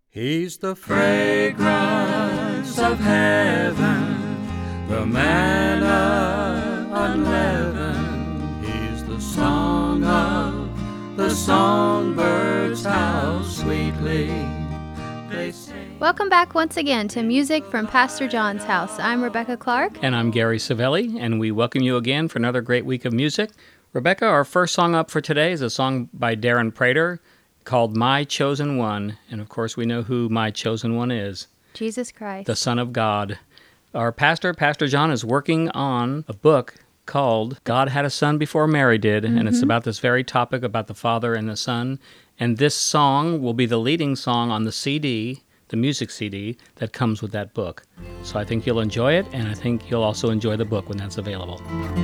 He's the fragrance of heaven, the manna unleavened. He's the song of the songbirds, how sweetly they sing. Welcome back once again to Music from Pastor John's House. I'm Rebecca Clark. And I'm Gary Savelli, and we welcome you again for another great week of music. Rebecca, our first song up for today is a song by Darren Prater called My Chosen One. And of course, we know who My Chosen One is. Jesus Christ. The Son of God. Our pastor, Pastor John, is working on a book called God Had a Son Before Mary Did, and it's about this very topic about the Father and the Son. And this song will be the leading song on the CD, the music CD, that comes with that book. So I think you'll enjoy it, and I think you'll also enjoy the book when that's available.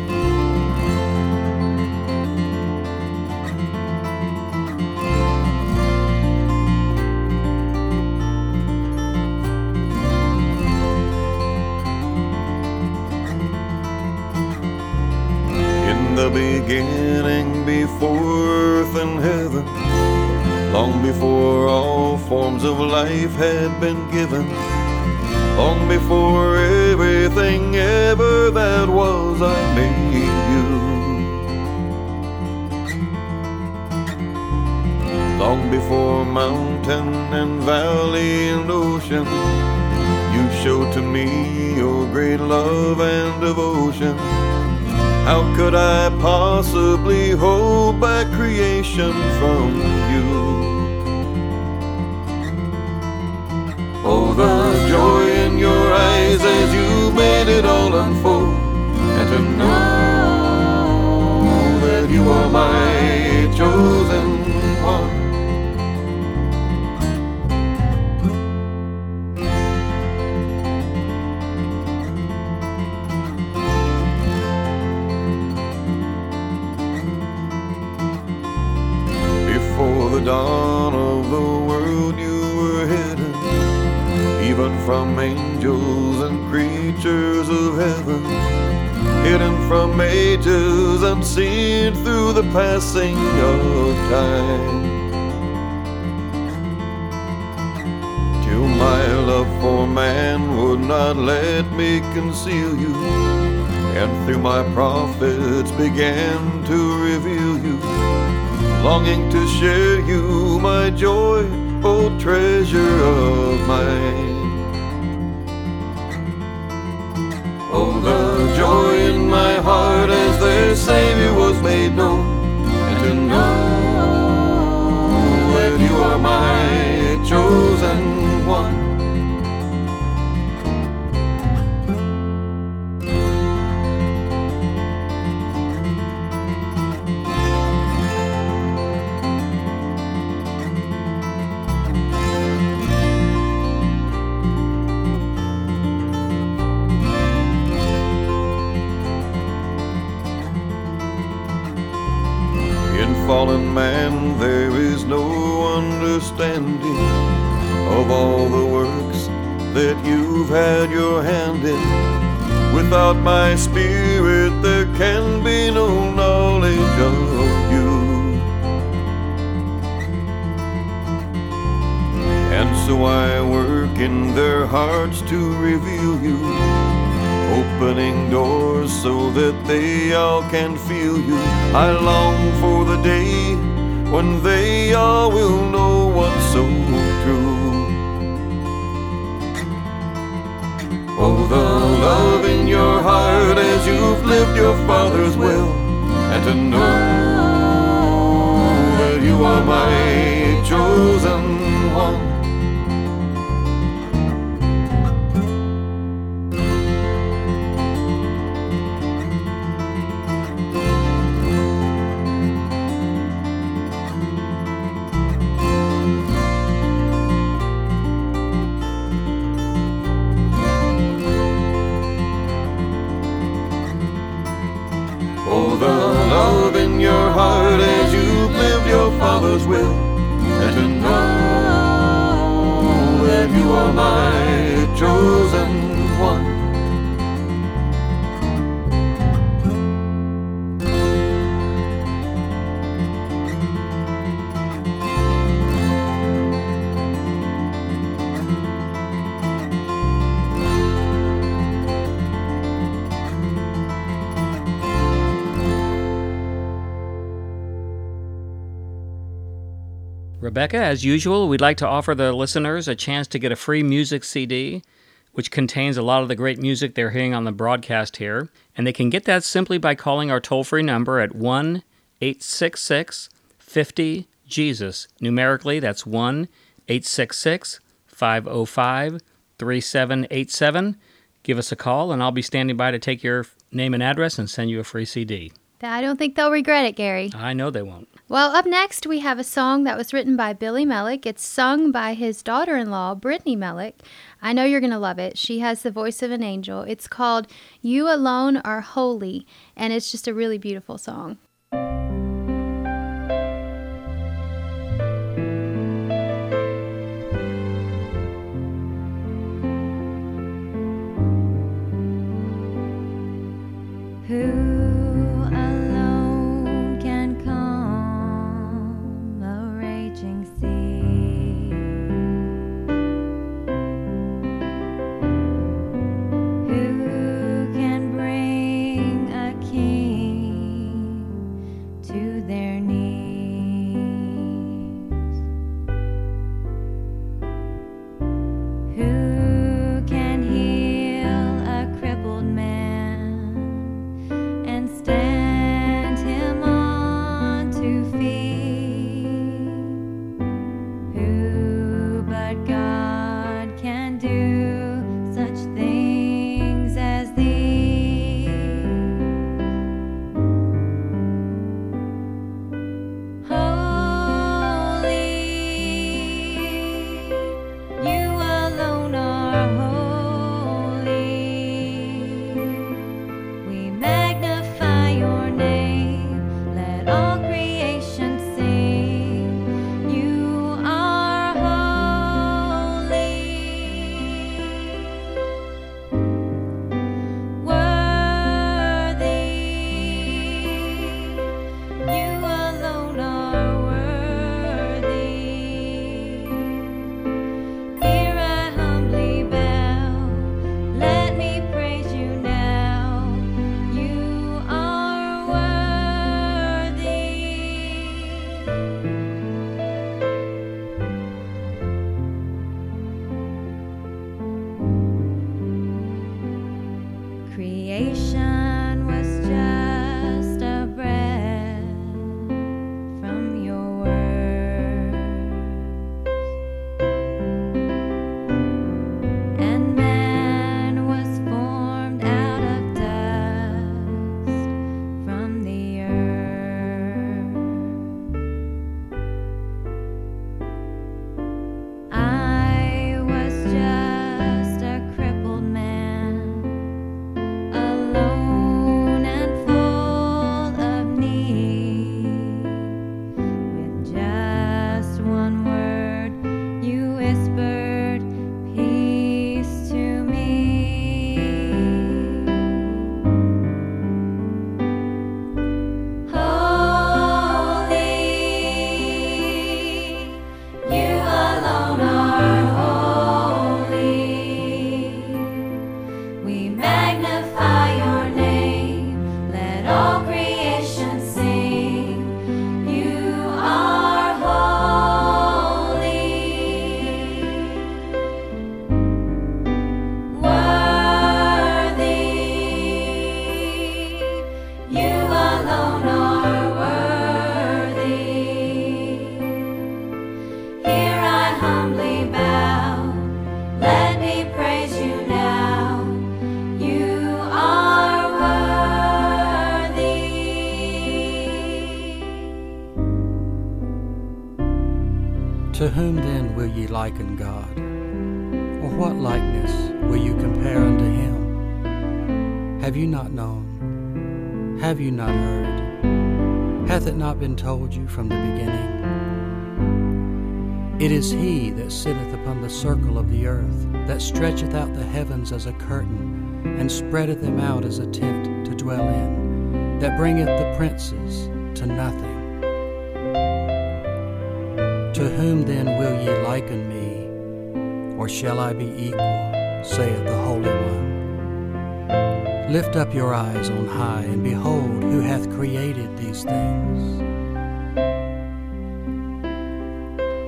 In the beginning, before earth and heaven, long before all forms of life had been given, long before everything ever that was, I made you. Long before mountain and valley and ocean, you showed to me your great love and devotion. How could I possibly hold back creation from you? Oh, the joy in your eyes as you made it all unfold, and to know that you are my chosen one. Before the dawn of the world you were hidden, even from angels and creatures of heaven, hidden from ages unseen through the passing of time. Till my love for man would not let me conceal you, and through my prophets began to reveal you, longing to share you, my joy, oh treasure of mine. Oh, the joy in my heart as their Savior was made known, and to know that you are my chosen one. Fallen man, there is no understanding of all the works that you've had your hand in. Without my spirit, there can be no knowledge of you. And so I work in their hearts to reveal you, opening doors so that they all can feel you. I long for the day when they all will know what's so true. Oh, the love in your heart as you've lived your Father's will, and to know that you are my chosen one. Oh, the love in your heart as you've lived your Father's will, and to know that you are my chosen one. Rebecca, as usual, we'd like to offer the listeners a chance to get a free music CD, which contains a lot of the great music they're hearing on the broadcast here. And they can get that simply by calling our toll-free number at 1-866-50-JESUS. Numerically, that's 1-866-505-3787. Give us a call, and I'll be standing by to take your name and address and send you a free CD. I don't think they'll regret it, Gary. I know they won't. Well, up next, we have a song that was written by Billy Mellick. It's sung by his daughter-in-law, Brittany Mellick. I know you're going to love it. She has the voice of an angel. It's called You Alone Are Holy, and it's just a really beautiful song. To whom then will ye liken God? Or what likeness will you compare unto him? Have you not known? Have you not heard? Hath it not been told you from the beginning? It is he that sitteth upon the circle of the earth, that stretcheth out the heavens as a curtain, and spreadeth them out as a tent to dwell in, that bringeth the princes to nothing. To whom then will ye liken me? Or shall I be equal, saith the Holy One? Lift up your eyes on high, and behold who hath created these things.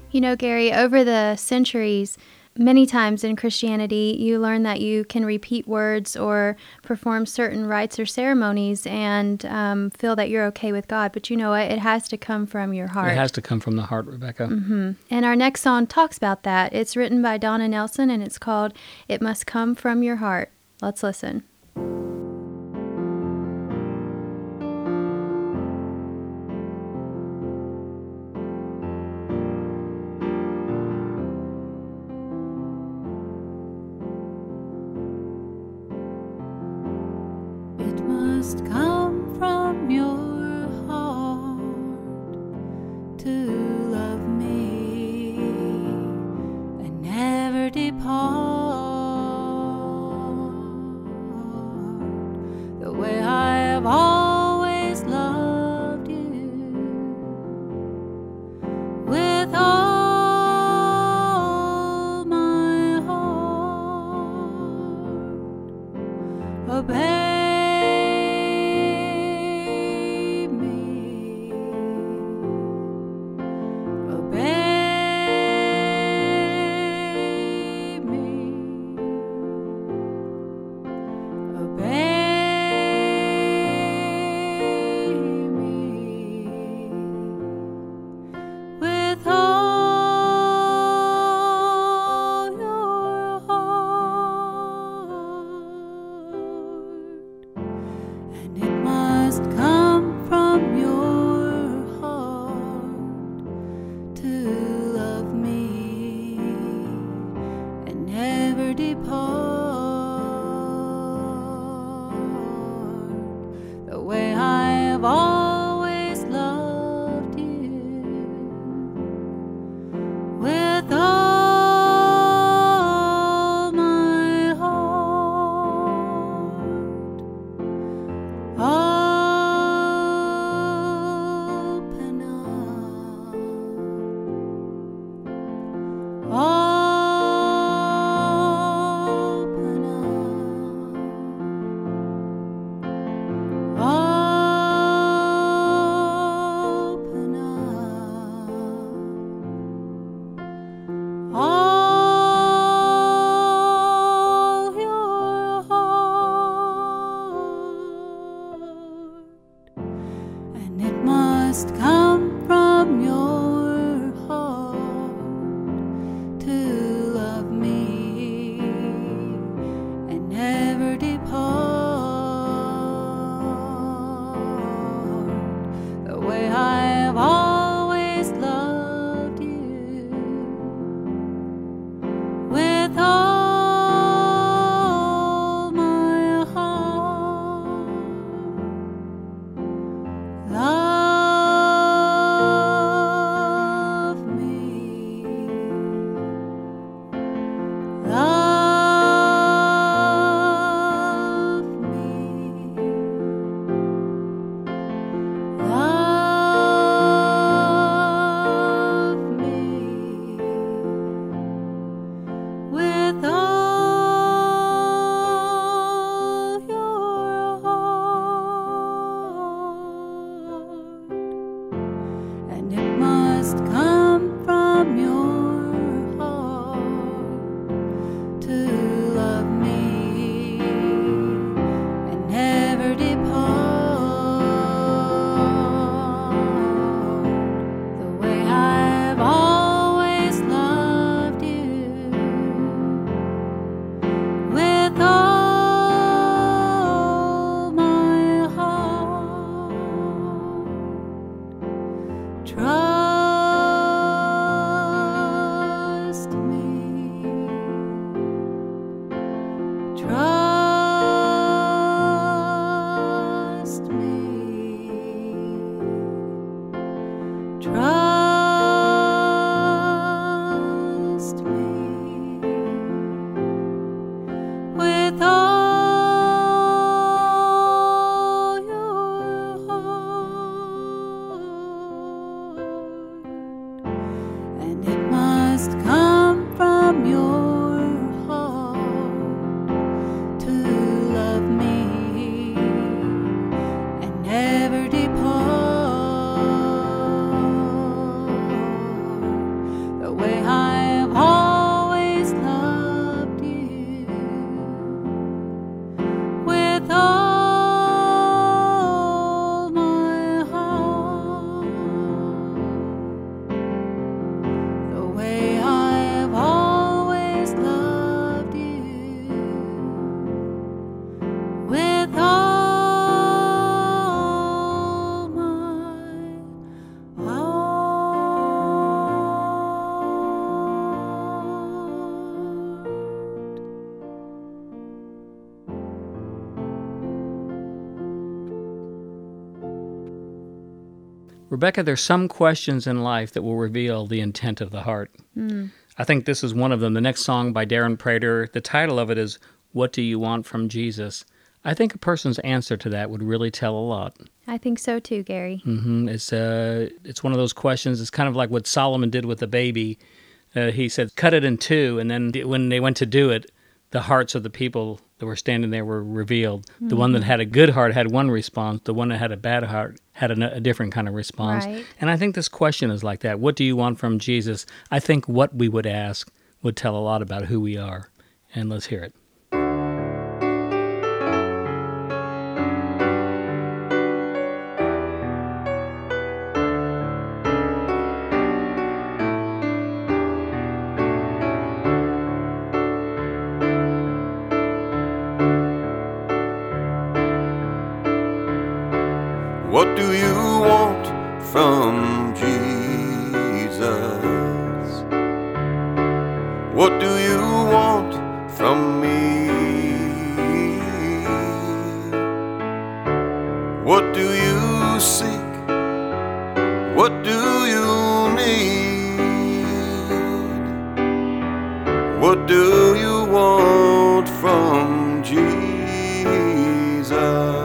You know, Gary, over the centuries, many times in Christianity, you learn that you can repeat words or perform certain rites or ceremonies and feel that you're okay with God. But you know what? It has to come from your heart. It has to come from the heart, Rebecca. And our next song talks about that. It's written by Donna Nelson, and it's called It Must Come From Your Heart. Let's listen. It must come from your heart to love me and never depart the way I have always loved you with all my heart. Obey the way I have always loved you with all my heart. Open up. Must come from your heart to love me and never depart the way I have always loved you with all my heart. Love Rebecca, there's some questions in life that will reveal the intent of the heart. I think this is one of them. The next song by Darren Prater, the title of it is, What Do You Want from Jesus? I think a person's answer to that would really tell a lot. I think so too, Gary. It's one of those questions. It's kind of like what Solomon did with the baby. He said, cut it in two, and then when they went to do it, the hearts of the people that were standing there were revealed. The one that had a good heart had one response. The one that had a bad heart had a different kind of response. Right. And I think this question is like that. What do you want from Jesus? I think what we would ask would tell a lot about who we are. And let's hear it. What do you want from Jesus? What do you want from me? What do you seek? What do you need? What do you want from Jesus?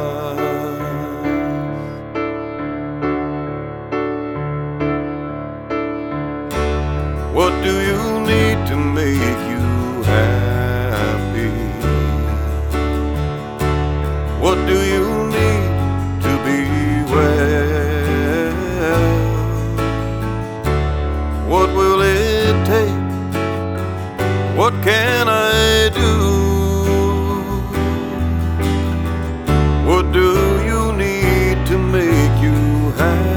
What do you need to make you happy? What do you need to be well? What will it take? What can I do? What do you need to make you happy?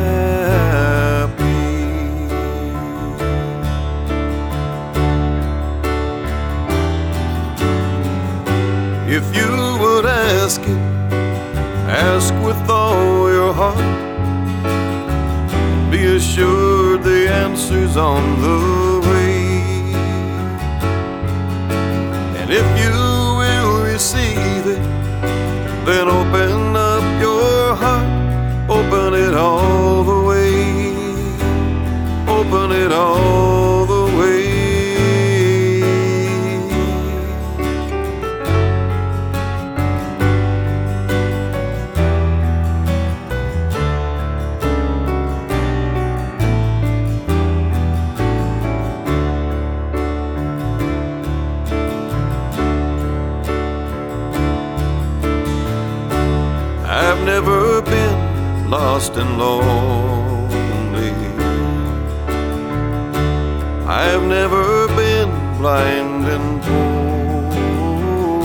If you would ask it, ask with all your heart. Be assured the answer's on the way. And if you will receive it, then open up your heart. Open it all the way. Open it all the way. I've never been lost and lonely. I've never been blind and poor.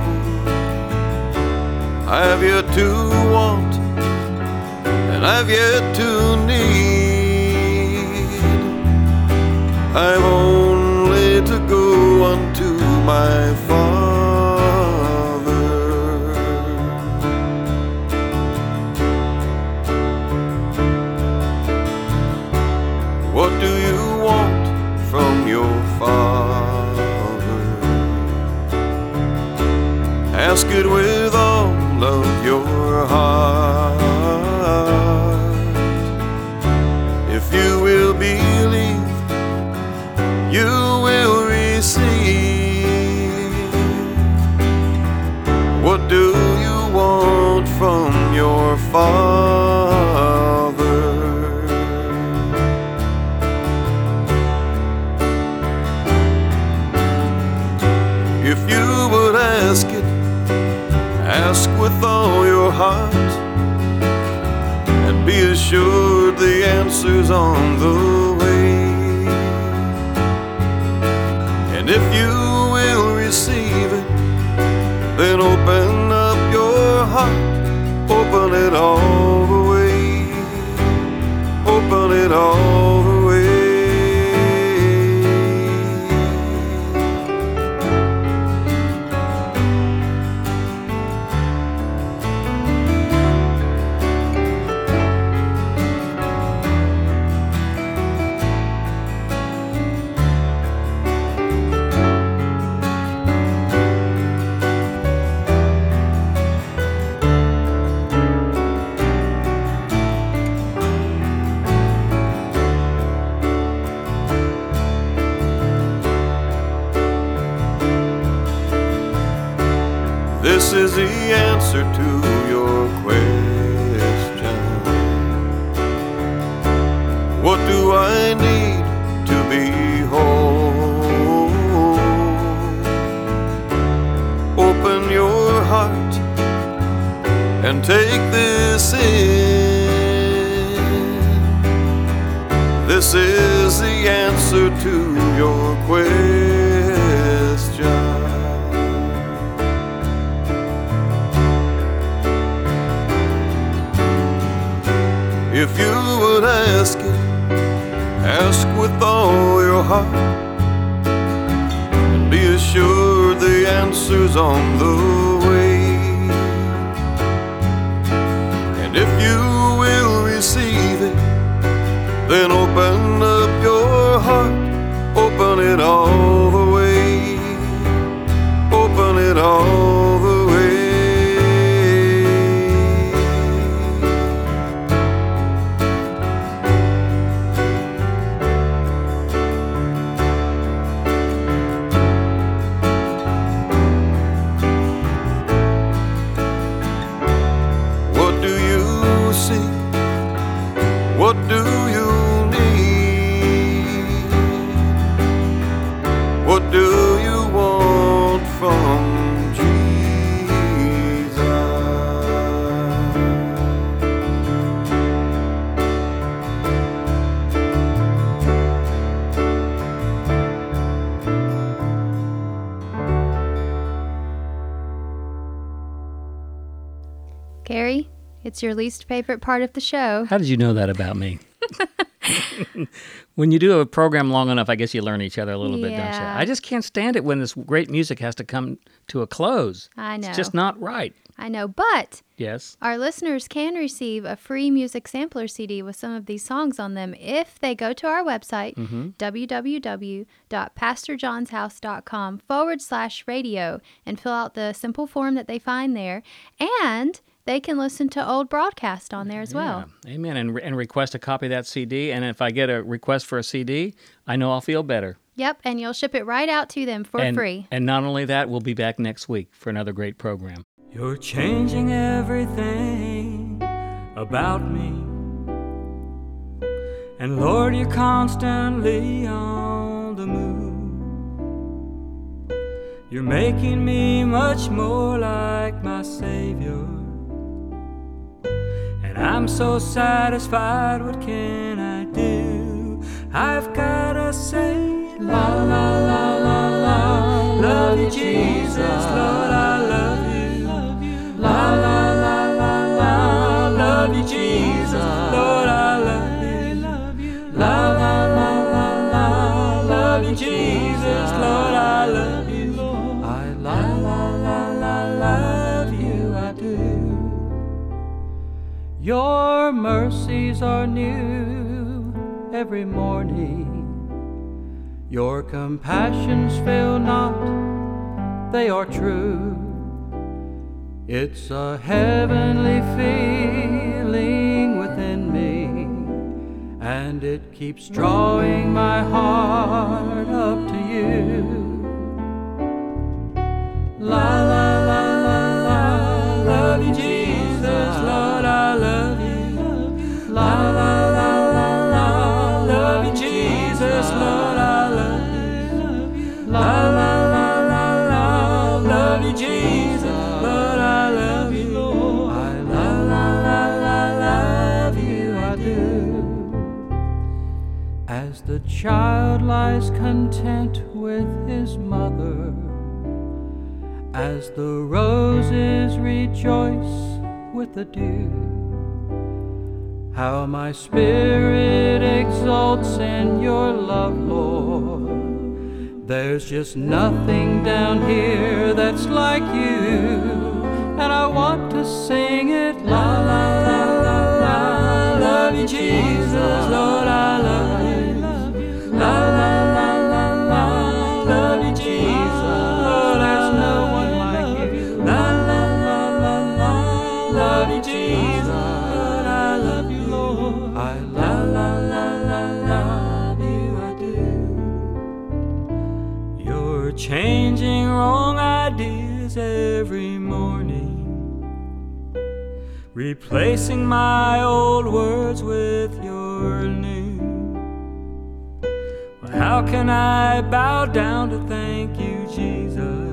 I've yet to want, and I've yet to need. I've only to go unto my Father. What do you want from your Father? Ask it with all of your heart. If you will believe, you will receive. What do you want from your Father? If you would ask it, ask with all your heart, and be assured the answer's on the way. And if you will receive it, then open up your heart. Open it all the way. Open it all the way. answer to your question. What do I need to be whole? Open your heart and take this in. This is the answer to your question. If you would ask it, ask with all your heart, and be assured the answer's on the way. And if you will receive it, then open up your heart, open it all the way, open it all the way. What do you need? What do you want from Jesus? Gary, it's your least favorite part of the show. How did you know that about me? When you do a program long enough, I guess you learn each other a little bit, don't you? Yeah. I just can't stand it when this great music has to come to a close. I know. It's just not right. I know, but Yes. our listeners can receive a free music sampler CD with some of these songs on them if they go to our website, www.pastorjohnshouse.com/radio, and fill out the simple form that they find there. And they can listen to old broadcasts on there as well. Yeah. Amen. And request a copy of that CD. And if I get a request for a CD, I know I'll feel better. Yep, and you'll ship it right out to them for free. And not only that, we'll be back next week for another great program. You're changing everything about me. And Lord, you're constantly on the move. You're making me much more like my Savior. And I'm so satisfied, what can I do? I've gotta say, la la la la la, love you Jesus, Lord, I love you. La la la la la, love you Jesus, Lord, I love you. La la la la la, love you Jesus, Lord, I love you. I la la la la love you, I do. Your mercies are new every morning. Your compassions fail not, they are true. It's a heavenly feeling within me, and it keeps drawing my heart up to you. La la la la la, love you Jesus, Lord, I love you. La la la la la, love you Jesus, Lord, I love you. La la la la la, love you Jesus, Lord, I love you. I la la la la love you, I do. As the child lies content with his mother, as the roses rejoice with the dew, how my spirit exalts in your love, Lord. There's just nothing down here that's like you, and I want to sing it. La la la la la, love you Jesus, Lord, I love you. La la la la la, love you Jesus, Lord, there's no one like you. La la la la la, love you Jesus, Lord, I love you, Lord. I la la la la love you, I do. You're changing wrong ideas every morning. replacing my old words with your new. Well, how can I bow down to thank you, Jesus?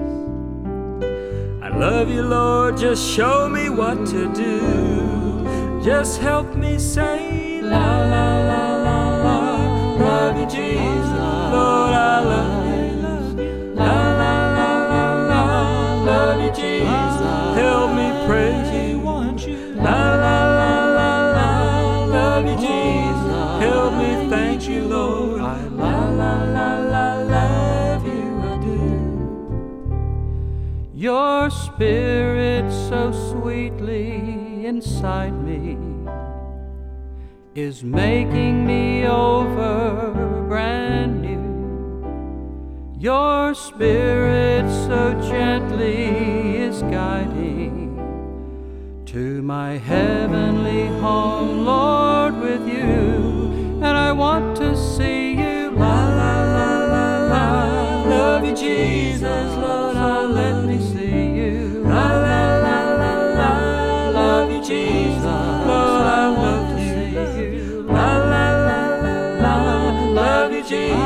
I love you, Lord, just show me what to do. Just help me say la la la la la. Love you, Jesus, Lord, I love you. La la la la la. Love you, Jesus, help me praise you. La la la la la. Love you, Jesus, help me thank you, Lord. I la la la la love you, I do. Your spirit so sweetly inside me is making me over brand new. Your spirit so gently is guiding to my heavenly home, Lord, with you. And I want to see you. La la la la la. Love you, Jesus, Lord, let me see you. La la la la la. Love you, Jesus, Lord, I love to see you. La la la la la. Love you, Jesus.